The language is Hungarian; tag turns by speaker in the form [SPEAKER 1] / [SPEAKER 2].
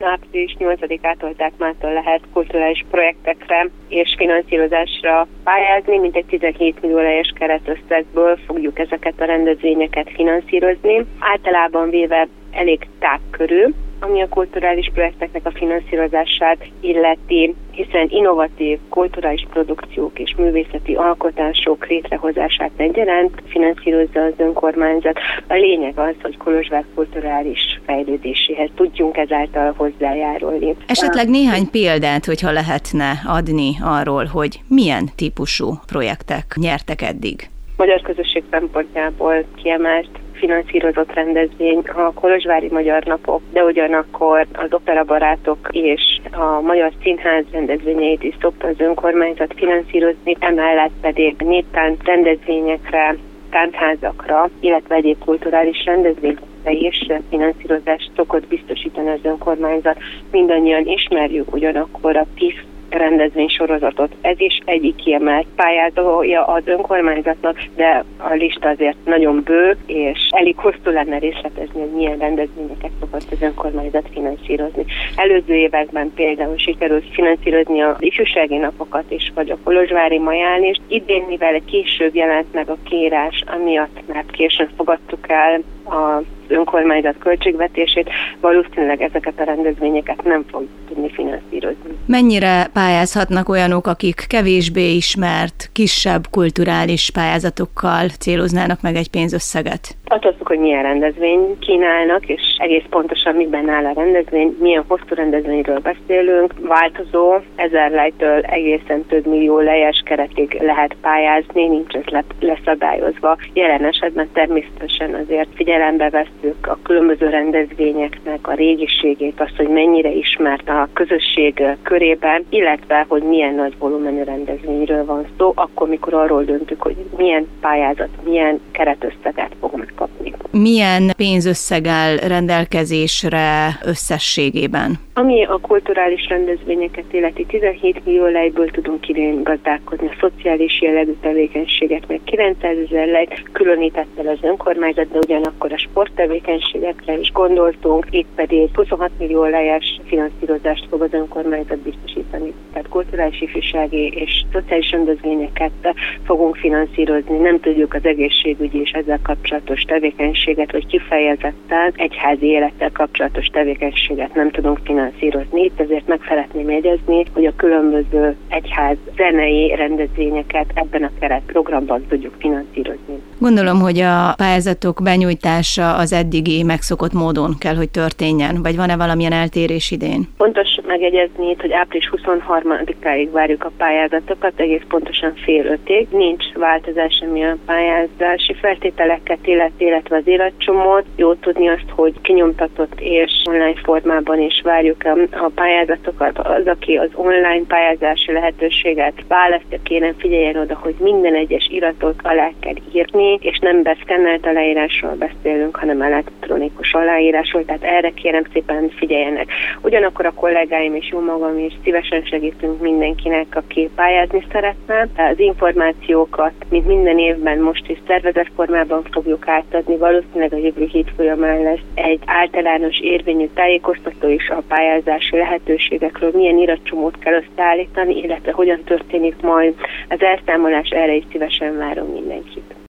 [SPEAKER 1] április 8-ától, mától lehet kulturális projektekre és finanszírozásra pályázni, mintegy 17 millió lejes keretösszegből fogjuk ezeket a rendezvényeket finanszírozni. Általában véve elég tágkörű, ami a kulturális projekteknek a finanszírozását illeti, hiszen innovatív kulturális produkciók és művészeti alkotások létrehozását egyaránt finanszírozza az önkormányzat. A lényeg az, hogy Kolozsvár kulturális fejlődéséhez tudjunk ezáltal hozzájárulni.
[SPEAKER 2] Esetleg néhány példát, hogyha lehetne adni arról, hogy milyen típusú projektek nyertek eddig?
[SPEAKER 1] Magyar közösség szempontjából kiemelt finanszírozott rendezvény a Kolozsvári Magyar Napok, de ugyanakkor az operabarátok és a Magyar Színház rendezvényeit is szokta az önkormányzat finanszírozni, emellett pedig néptánc rendezvényekre, táncházakra, illetve egyéb kulturális rendezvényekre is finanszírozást szokott biztosítani az önkormányzat. Mindannyian ismerjük ugyanakkor a PIF rendezvénysorozatot. Ez is egyik kiemelt pályázója az önkormányzatnak, de a lista azért nagyon bő, és elég hosszú lenne részletezni, hogy milyen rendezvényeket szokott az önkormányzat finanszírozni. Előző években például sikerült finanszírozni az ifjúsági napokat is, vagy a kolozsvári maján is. Idén, mivel később jelent meg a kiírás, amiatt mert későn fogadtuk el az önkormányzat költségvetését, valószínűleg ezeket a rendezvényeket nem fogjuk tudni finanszírozni.
[SPEAKER 2] Mennyire pályázhatnak olyanok, akik kevésbé ismert, kisebb kulturális pályázatokkal céloznának meg egy pénzösszeget?
[SPEAKER 1] Attól függ, hogy milyen rendezvény kínálnak, és egész pontosan miben áll a rendezvény, milyen hosszú rendezvényről beszélünk, változó, 1000 lejtől egészen több millió lejes keretig lehet pályázni, nincs ez leszabályozva. Jelen esetben természetesen azért figyelembe vesszük a különböző rendezvényeknek a régiségét, azt, hogy mennyire ismert a közösség körében, illetve, hogy milyen nagy volumenű rendezvényről van szó, akkor, mikor arról döntünk, hogy milyen pályázat, milyen keretösszeget fog megkapni.
[SPEAKER 2] Milyen pénzösszeg áll rendelkezésre összességében?
[SPEAKER 1] Ami a kulturális rendezvényeket illeti, 17 millió lejből tudunk idén gazdálkodni a szociális jellegű tevékenységeknek. 900 000 lejt különített el az önkormányzat, de ugyanakkor a sporttevékenységekre is gondoltunk, itt pedig 26 millió lejes finanszírozást fog az önkormányzat biztosítani. Tehát kulturális, ifjúsági és szociális rendezvényeket fogunk finanszírozni. Nem tudjuk az egészségügyi és ezzel kapcsolatos tevékenységet, vagy kifejezetten egyházi élettel kapcsolatos tevékenységet nem tudunk finanszírozni. Itt ezért meg szeretném jegyezni, hogy a különböző egyház zenei rendezvényeket ebben a keretprogramban tudjuk finanszírozni.
[SPEAKER 2] Gondolom, hogy a pályázatok benyújtása az eddigi megszokott módon kell, hogy történjen, vagy van-e valamilyen eltérés idén?
[SPEAKER 1] Fontos megjegyezni itt, hogy április 23-áig várjuk a pályázatokat, egész pontosan fél 5-ig. Nincs változás, ami a pályázási feltételeket illetve az életcsomót. Jó tudni azt, hogy kinyomtatott és online formában is várjuk a pályázatokat. Az, aki az online pályázási lehetőséget választja, kérem figyeljen oda, hogy minden egyes iratot alá kell írni, és nem beszkennelt aláírásról beszélünk, hanem elektronikus aláírásról, tehát erre kérem szépen figyeljenek. Ugyanakkor a kollégáim és jó magam is szívesen segítünk mindenkinek, aki pályázni szeretne. Az információkat, mint minden évben most is szervezett formában fogjuk átadni, valószínűleg a jövő hét folyamán lesz egy általános érvényű tájékoztató is a pályázási lehetőségekről, milyen iratcsomót kell összeállítani, illetve hogyan történik majd az elszámolás, erre is szívesen várom mindenkit.